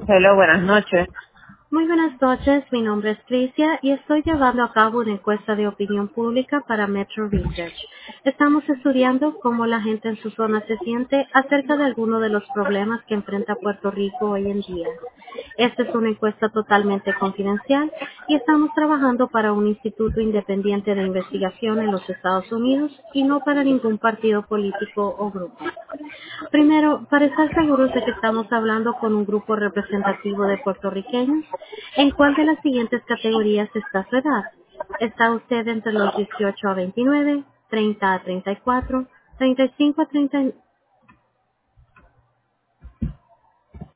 Hello, buenas noches. Muy buenas noches, mi nombre es Tricia y estoy llevando a cabo una encuesta de opinión pública para Metro Research. Estamos estudiando cómo la gente en su zona se siente acerca de algunos de los problemas que enfrenta Puerto Rico hoy en día. Esta es una encuesta totalmente confidencial y estamos trabajando para un instituto independiente de investigación en los Estados Unidos y no para ningún partido político o grupo. Primero, para estar seguros de que estamos hablando con un grupo representativo de puertorriqueños, ¿en cuál de las siguientes categorías está su edad? ¿Está usted entre los 18 a 29, 30 a 34, 35 a 39